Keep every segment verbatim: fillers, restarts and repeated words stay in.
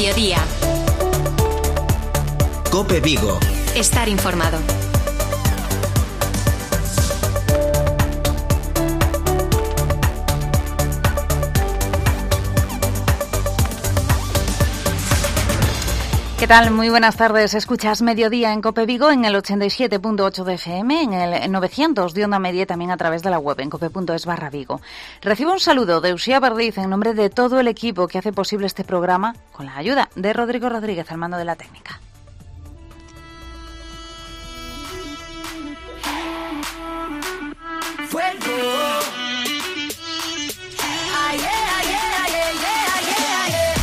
mediodía. COPE Vigo. Estar informado. ¿Qué tal? Muy buenas tardes. Escuchas Mediodía en COPE Vigo en el ochenta y siete punto ocho de F M, en el novecientos de onda media y también a través de la web en cope punto es barra Vigo. Recibo un saludo de Uxía Verdiz en nombre de todo el equipo que hace posible este programa con la ayuda de Rodrigo Rodríguez al mando de la técnica. Fuego. Ay, ay, ay, ay, ay, ay, ay, ay.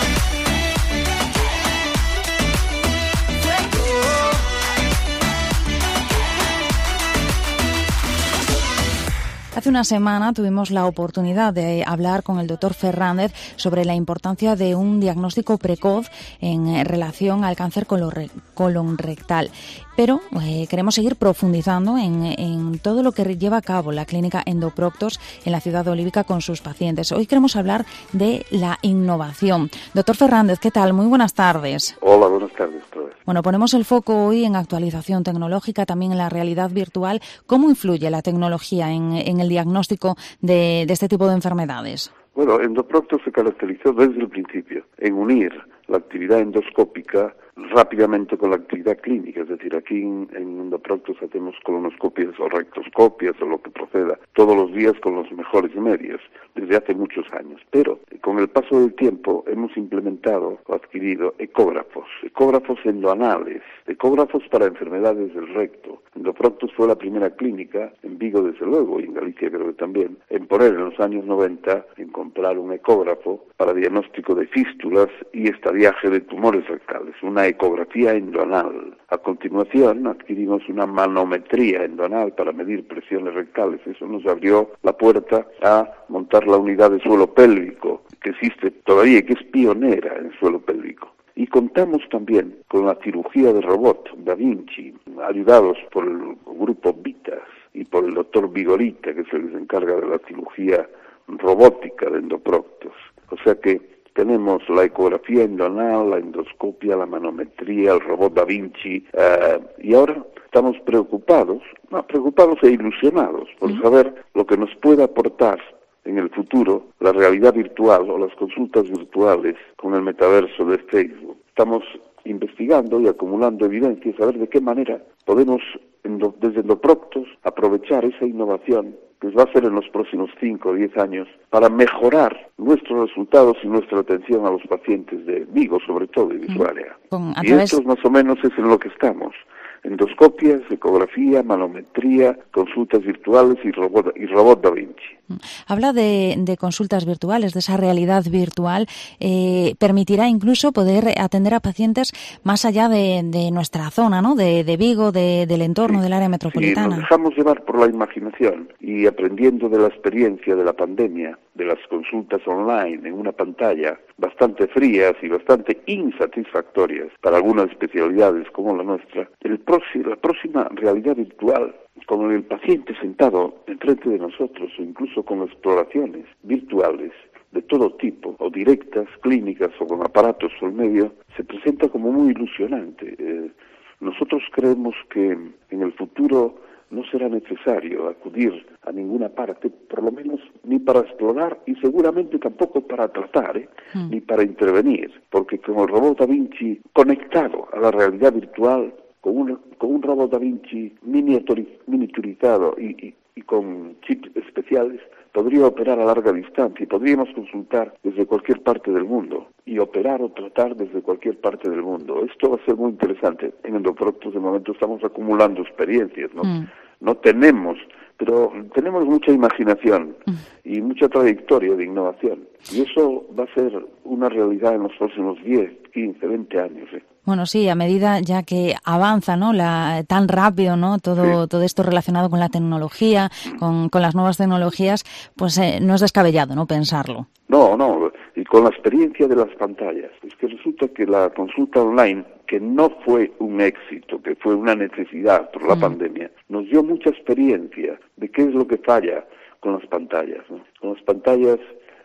Hace una semana tuvimos la oportunidad de hablar con el doctor Fernández sobre la importancia de un diagnóstico precoz en relación al cáncer colon rectal. Pero eh, queremos seguir profundizando en, en todo lo que lleva a cabo la clínica Endoproctos en la ciudad de Olívica con sus pacientes. Hoy queremos hablar de la innovación. Doctor Fernández, ¿qué tal? Muy buenas tardes. Hola, buenas tardes otra vez. Bueno, ponemos el foco hoy en actualización tecnológica, también en la realidad virtual. ¿Cómo influye la tecnología en, en el diagnóstico de, de este tipo de enfermedades? Bueno, Endoproctos se caracterizó desde el principio en unir la actividad endoscópica rápidamente con la actividad clínica, es decir, aquí en, en Endoproctos hacemos colonoscopias o rectoscopias o lo que proceda todos los días con los mejores medios, desde hace muchos años. Pero con el paso del tiempo hemos implementado o adquirido ecógrafos, ecógrafos endoanales, ecógrafos para enfermedades del recto. Endoproctos fue la primera clínica, en Vigo desde luego, y en Galicia creo que también, en poner en los años noventa, en comprar un ecógrafo para diagnóstico de fístulas y estadiaje de tumores rectales, una ecografía endoanal. A continuación adquirimos una manometría endoanal para medir presiones rectales. Eso nos abrió la puerta a montar la unidad de suelo pélvico, que existe todavía y que es pionera en suelo pélvico. Y contamos también con la cirugía de robot Da Vinci, ayudados por el grupo Vitas y por el doctor Vigorita, que se les encarga de la cirugía robótica de Endoproctos. O sea que tenemos la ecografía endoanal, la endoscopia, la manometría, el robot Da Vinci, eh, y ahora estamos preocupados, no, preocupados e ilusionados por uh-huh. saber lo que nos puede aportar en el futuro la realidad virtual o las consultas virtuales con el metaverso de Facebook. Estamos investigando y acumulando evidencias a ver de qué manera podemos, desde Endoproctos, aprovechar esa innovación que va a ser en los próximos cinco o diez años para mejorar nuestros resultados y nuestra atención a los pacientes de Vigo, sobre todo, y de su área. Con, y esto más o menos es en lo que estamos. Endoscopias, ecografía, manometría, consultas virtuales y robot, y robot Da Vinci. Habla de, de consultas virtuales, de esa realidad virtual. Eh, permitirá incluso poder atender a pacientes más allá de, de nuestra zona, ¿no? De, de Vigo, de, del entorno, sí, del área metropolitana. Sí, nos dejamos llevar por la imaginación y aprendiendo de la experiencia de la pandemia, de las consultas online en una pantalla bastante frías y bastante insatisfactorias para algunas especialidades como la nuestra, el próximo, la próxima realidad virtual, con el paciente sentado enfrente de nosotros o incluso con exploraciones virtuales de todo tipo, o directas, clínicas o con aparatos por medio, se presenta como muy ilusionante. Eh, nosotros creemos que en el futuro no será necesario acudir a ninguna parte, por lo menos ni para explorar y seguramente tampoco para tratar, ¿eh? mm. ni para intervenir, porque con el robot Da Vinci conectado a la realidad virtual, con un, con un robot Da Vinci miniaturizado y, y, y con chips especiales, podría operar a larga distancia y podríamos consultar desde cualquier parte del mundo y operar o tratar desde cualquier parte del mundo. Esto va a ser muy interesante. En Endoproctos de momento estamos acumulando experiencias, ¿no? Mm. No tenemos, pero tenemos mucha imaginación mm. y mucha trayectoria de innovación. Y eso va a ser una realidad en los próximos diez, quince, veinte años, ¿eh? Bueno, sí, a medida ya que avanza, ¿no? La, tan rápido, ¿no? Todo, sí. todo esto relacionado con la tecnología, con, con las nuevas tecnologías, pues eh, no es descabellado, ¿no? Pensarlo. No, no, y con la experiencia de las pantallas. Es que resulta que la consulta online, que no fue un éxito, que fue una necesidad por la mm. pandemia, nos dio mucha experiencia de qué es lo que falla con las pantallas, ¿no? Con las pantallas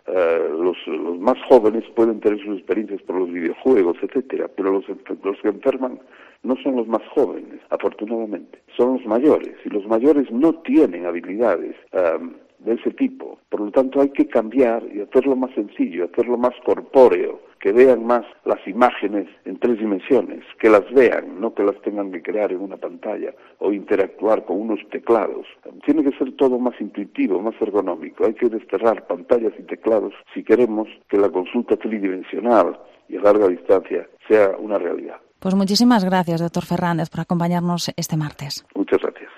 Uh, los, los más jóvenes pueden tener sus experiencias por los videojuegos, etcétera, pero los, los que enferman no son los más jóvenes, afortunadamente, son los mayores, y los mayores no tienen habilidades um, de ese tipo. Por lo tanto, hay que cambiar y hacerlo más sencillo, hacerlo más corpóreo, que vean más las imágenes en tres dimensiones, que las vean, no que las tengan que crear en una pantalla o interactuar con unos teclados. Tiene que ser todo más intuitivo, más ergonómico. Hay que desterrar pantallas y teclados si queremos que la consulta tridimensional y a larga distancia sea una realidad. Pues muchísimas gracias, doctor Fernández, por acompañarnos este martes. Muchas gracias.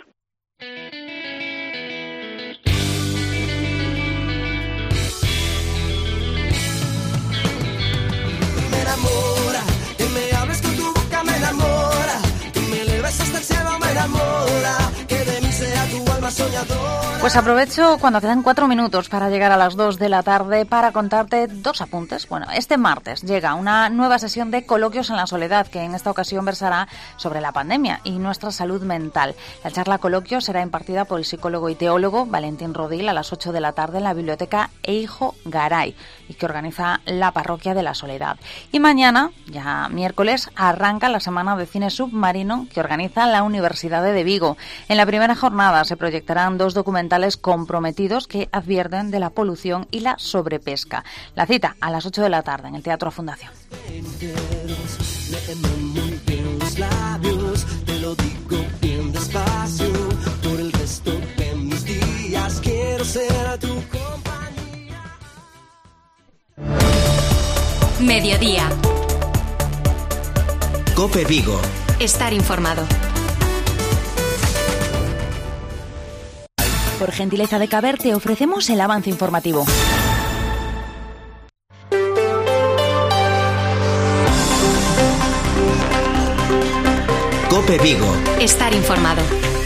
Me enamora, que me hables con tu boca, me enamora, que me eleves hasta el cielo, me enamora, que de mí sea tu alma soñadora. Pues aprovecho cuando quedan cuatro minutos para llegar a las dos de la tarde para contarte dos apuntes. Bueno, este martes llega una nueva sesión de Coloquios en la Soledad, que en esta ocasión versará sobre la pandemia y nuestra salud mental. La charla Coloquio será impartida por el psicólogo y teólogo Valentín Rodil a las ocho de la tarde en la biblioteca Eijo Garay, y que organiza la Parroquia de la Soledad. Y mañana, ya miércoles, arranca la Semana de Cine Submarino que organiza la Universidad de Vigo. En la primera jornada se proyectarán dos documentales comprometidos que advierten de la polución y la sobrepesca. La cita a las ocho de la tarde en el Teatro Fundación. Mediodía. COPE Vigo. Estar informado. Por gentileza de Caber te ofrecemos el avance informativo. COPE Vigo. Estar informado.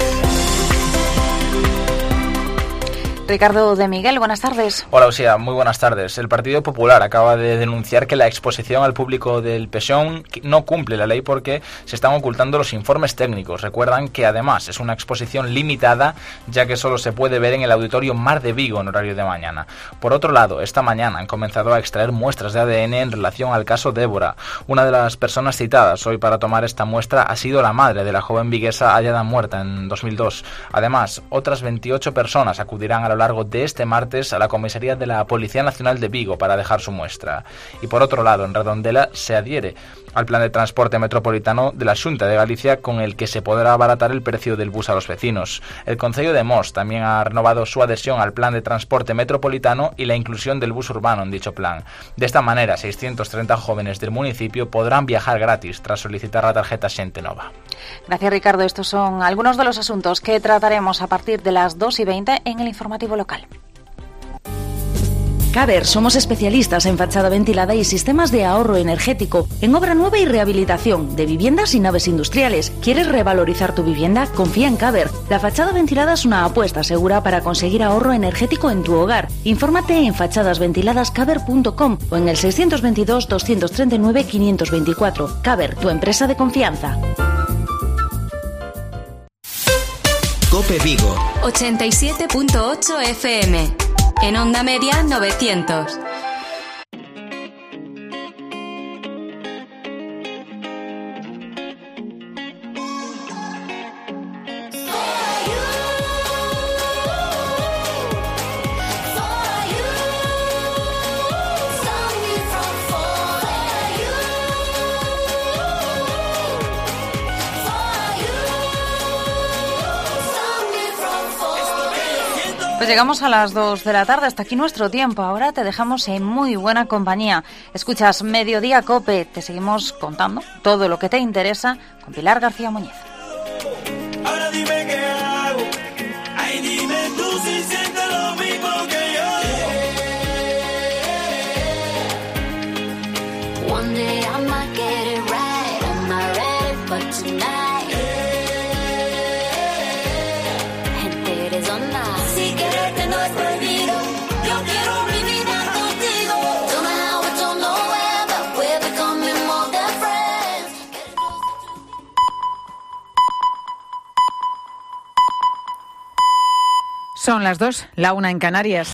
Ricardo de Miguel, buenas tardes. Hola, Osía, muy buenas tardes. El Partido Popular acaba de denunciar que la exposición al público del P S O E no cumple la ley porque se están ocultando los informes técnicos. Recuerdan que además es una exposición limitada, ya que solo se puede ver en el Auditorio Mar de Vigo en horario de mañana. Por otro lado, esta mañana han comenzado a extraer muestras de A D N en relación al caso Débora. Una de las personas citadas hoy para tomar esta muestra ha sido la madre de la joven viguesa hallada muerta en dos mil dos. Además, otras veintiocho personas acudirán a lo largo de este martes a la comisaría de la Policía Nacional de Vigo para dejar su muestra. Y por otro lado, en Redondela se adhiere al plan de transporte metropolitano de la Xunta de Galicia, con el que se podrá abaratar el precio del bus a los vecinos. El Concello de Mos también ha renovado su adhesión al plan de transporte metropolitano y la inclusión del bus urbano en dicho plan. De esta manera, seiscientos treinta jóvenes del municipio podrán viajar gratis tras solicitar la tarjeta Xente Nova. Gracias, Ricardo. Estos son algunos de los asuntos que trataremos a partir de las dos y veinte en el informativo local. Caber, somos especialistas en fachada ventilada y sistemas de ahorro energético, en obra nueva y rehabilitación de viviendas y naves industriales. ¿Quieres revalorizar tu vivienda? Confía en Caber. La fachada ventilada es una apuesta segura para conseguir ahorro energético en tu hogar. Infórmate en fachadas ventiladas caber punto com o en el seiscientos veintidós, doscientos treinta y nueve, quinientos veinticuatro. Caber, tu empresa de confianza. COPE Vigo. ochenta y siete punto ocho F M. En onda media novecientos. Pues llegamos a las dos de la tarde, hasta aquí nuestro tiempo. Ahora te dejamos en muy buena compañía. Escuchas Mediodía COPE, te seguimos contando todo lo que te interesa con Pilar García Muñiz. Ahora dime qué hago, ay dime tú si sientes lo mismo que yo. One day I might get it right. Am I ready for tonight? Gente eres online. Si quererte no es prohibido, yo quiero mi vida contigo. Don't know how, I don't know where, but we're becoming more than friends. Son las dos, la una en Canarias.